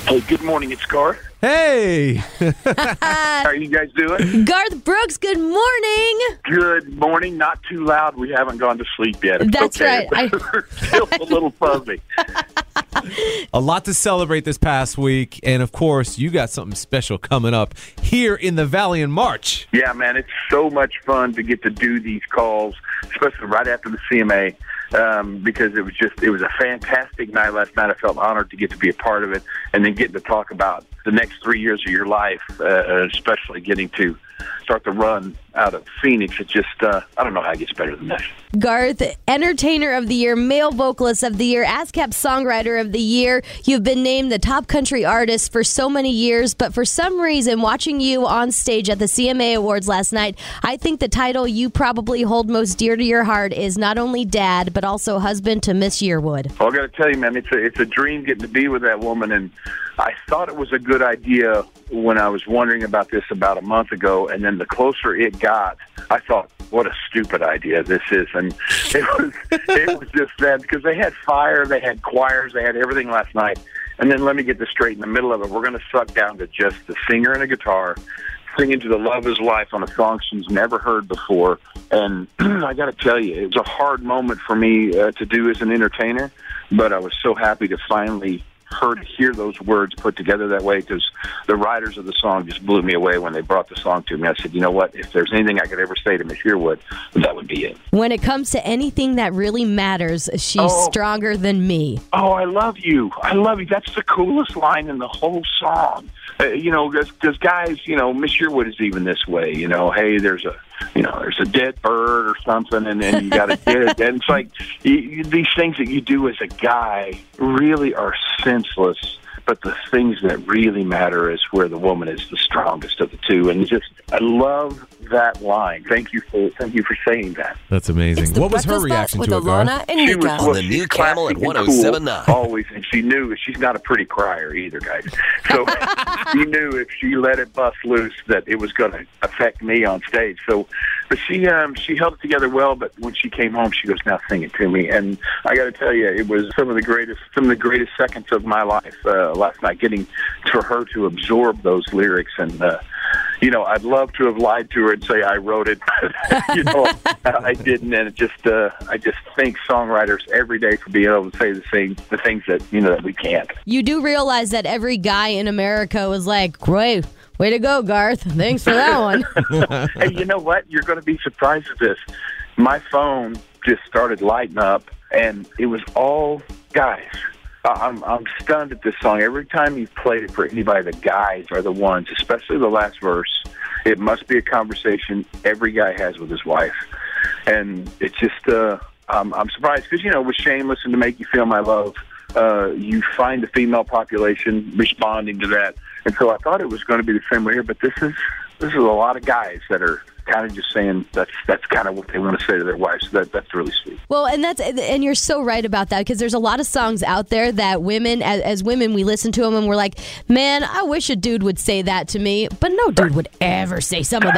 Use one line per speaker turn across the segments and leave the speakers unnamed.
Hey, good morning. It's Garth.
Hey!
How are you guys doing?
Garth Brooks, good morning.
Good morning. Not too loud. We haven't gone to sleep yet. It's
That's
okay.
right.
We're still a little fuzzy.
A lot to celebrate this past week, and of course, you got something special coming up here in the Valley in March.
Yeah, man, it's so much fun to get to do these calls, especially right after the CMA, because it was a fantastic night last night. I felt honored to get to be a part of it, and then getting to talk about the next 3 years of your life, especially getting to start the run out of Phoenix. It just, I don't know how it gets better than this.
Garth, Entertainer of the Year, Male Vocalist of the Year, ASCAP Songwriter of the Year. You've been named the top country artist for so many years, but for some reason, watching you on stage at the CMA Awards last night, I think the title you probably hold most dear to your heart is not only dad, but also husband to Miss Yearwood.
Well, I got to tell you, man, it's a dream getting to be with that woman, and I thought it was a good idea when I was wondering about this about a month ago, and then the closer it got, I thought, what a stupid idea this is. And it was just that, because they had fire, they had choirs, they had everything last night. And then let me get this straight, in the middle of it, we're going to suck down to just the singer and a guitar singing to the Love Is Life on a song she's never heard before. And I got to tell you, it was a hard moment for me to do as an entertainer, but I was so happy to finally hear those words put together that way, because the writers of the song just blew me away when they brought the song to me. I said, you know what, if there's anything I could ever say to Miss Yearwood, that would be it.
When it comes to anything that really matters, she's stronger than me.
Oh, I love you. I love you. That's the coolest line in the whole song. Because guys, Miss Yearwood is even this way. Hey, there's a dead bird or something, and then you got a dead. And it's like these things that you do as a guy really are senseless. But the things that really matter is where the woman is the strongest of the two. And I love that line. Thank you for saying that.
That's amazing. What was her reaction to it, Garth?
She was
on the new Camel at 107.9.
Cool, always, and she knew she's not a pretty crier either, guys. So she knew if she let it bust loose that it was going to affect me on stage. So, but she held it together well. But when she came home, she goes, "Now sing it to me." And I got to tell you, it was some of the greatest seconds of my life last night, getting for her to absorb those lyrics. And I'd love to have lied to her and say I wrote it, but I didn't. And I just thank songwriters every day for being able to say the things that that we can't.
You do realize that every guy in America was like, "Great, way to go, Garth! Thanks for that one."
Hey, you know what? You're going to be surprised at this. My phone just started lighting up, and it was all guys. I'm stunned at this song. Every time you've played it for anybody, the guys are the ones, especially the last verse. It must be a conversation every guy has with his wife. And it's just, I'm surprised because, with Shameless and To Make You Feel My Love, you find the female population responding to that. And so I thought it was going to be the same way here, but this is a lot of guys that are kind of just saying that's kind of what they want to say to their wives. So that's really sweet.
Well, and you're so right about that, because there's a lot of songs out there that women, as women, we listen to them and we're like, man, I wish a dude would say that to me, but no dude would ever say some of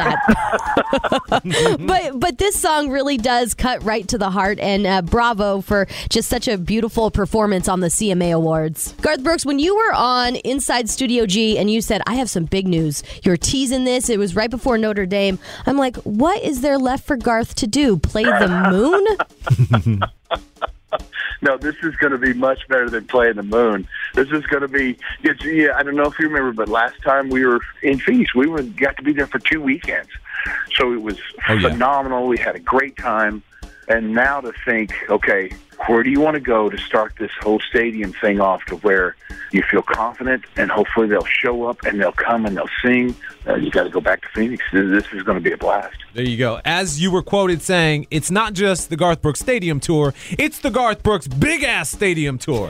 that. but this song really does cut right to the heart, and bravo for just such a beautiful performance on the CMA Awards. Garth Brooks, when you were on Inside Studio G and you said, I have some big news, you were teasing this, it was right before Notre Dame. I'm like, what is there left for Garth to do? Play the moon?
No, this is going to be much better than playing the moon. This is going to be, I don't know if you remember, but last time we were in Phoenix, we got to be there for 2 weekends. So it was phenomenal. We had a great time. And now to think, okay, where do you want to go to start this whole stadium thing off to where you feel confident, and hopefully they'll show up and they'll come and they'll sing. You got to go back to Phoenix. This is going to be a blast.
There you go. As you were quoted saying, it's not just the Garth Brooks Stadium Tour, it's the Garth Brooks Big Ass Stadium Tour.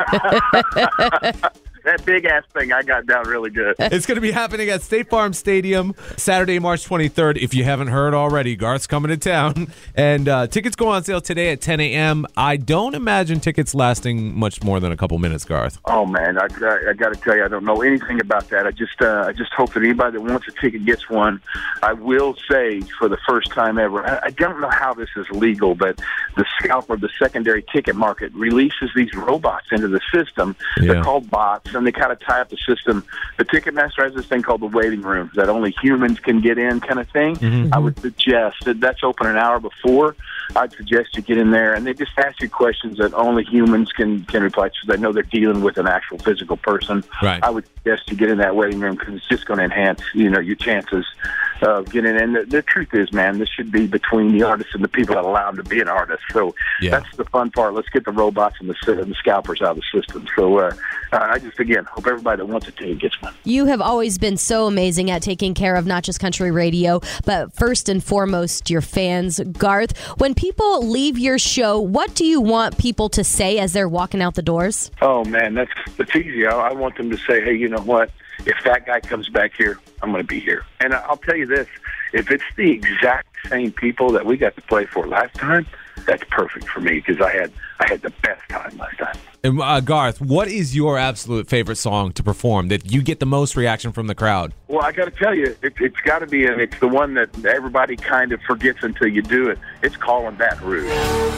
That big-ass thing I got down really good.
It's going to be happening at State Farm Stadium Saturday, March 23rd. If you haven't heard already, Garth's coming to town. And tickets go on sale today at 10 a.m. I don't imagine tickets lasting much more than a couple minutes, Garth.
Oh, man, I got to tell you, I don't know anything about that. I just hope that anybody that wants a ticket gets one. I will say, for the first time ever, I don't know how this is legal, but the scalper, the secondary ticket market, releases these robots into the system. They're called bots. And they kind of tie up the system. The Ticketmaster has this thing called the waiting room that only humans can get in kind of thing.
Mm-hmm.
I would suggest that that's open an hour before. I'd suggest you get in there, and they just ask you questions that only humans can reply to. They know they're dealing with an actual physical person.
Right.
I would suggest you get in that waiting room because it's just going to enhance, your chances of getting in. The truth is, man, this should be between the artist and the people that allow them to be an artist. So that's the fun part. Let's get the robots and the scalpers out of the system. So I just, again, hope everybody that wants a ticket gets one.
You have always been so amazing at taking care of not just country radio, but first and foremost, your fans. Garth, when people leave your show, what do you want people to say as they're walking out the doors?
Oh, man, that's easy. I want them to say, hey, you know what? If that guy comes back here, I'm going to be here. And I'll tell you this, if it's the exact same people that we got to play for last time, that's perfect for me because I had the best time last time.
And Garth, what is your absolute favorite song to perform that you get the most reaction from the crowd?
Well, I got to tell you, it's got to be, and it's the one that everybody kind of forgets until you do it. It's Callin' Baton Rouge.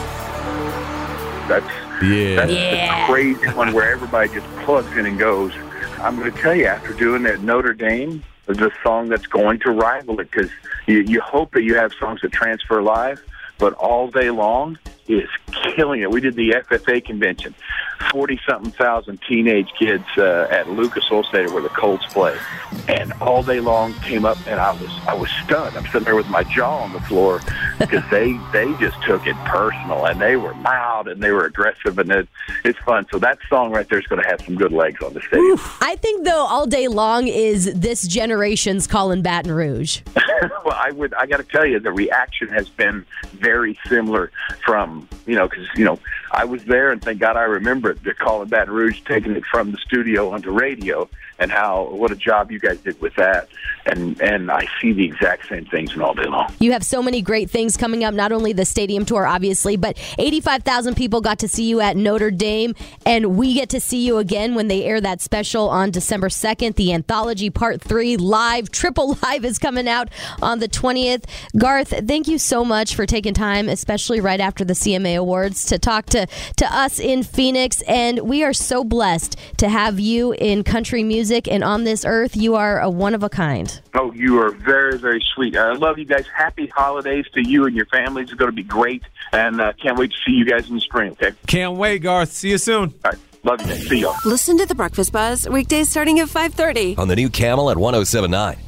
That's the crazy one where everybody just plugs in and goes. I'm going to tell you, after doing that Notre Dame, the song that's going to rival it, because you hope that you have songs that transfer live, but All Day Long is killing it. We did the FFA convention, 40-something thousand teenage kids at Lucas Oil Stadium where the Colts play, and All Day Long came up, and I was stunned. I'm sitting there with my jaw on the floor because they just took it personal, and they were loud and they were aggressive, and it's fun. So that song right there is going to have some good legs on the stage.
I think though All Day Long is this generation's Callin' Baton Rouge.
Well, I got to tell you, the reaction has been very similar from, because, I was there, and thank God I remember it. They're calling Baton Rouge, taking it from the studio onto radio, and what a job you guys did with that. And I see the exact same things in All Day Long.
You have so many great things coming up, not only the stadium tour, obviously, but 85,000 people got to see you at Notre Dame, and we get to see you again when they air that special on December 2nd. The Anthology Part 3 live, triple live is coming out on the 20th. Garth, thank you so much for taking time, especially right after the CMA Awards, to talk to us in Phoenix, and we are so blessed to have you in country music and on this earth. You are a one of a kind.
Oh, you are very, very sweet. I love you guys. Happy holidays to you and your families. It's going to be great, and can't wait to see you guys in the spring, okay?
Can't wait, Garth. See you soon.
All right. Love you guys. See y'all.
Listen to The Breakfast Buzz, weekdays starting at 5:30.
On the new Camel at 107.9.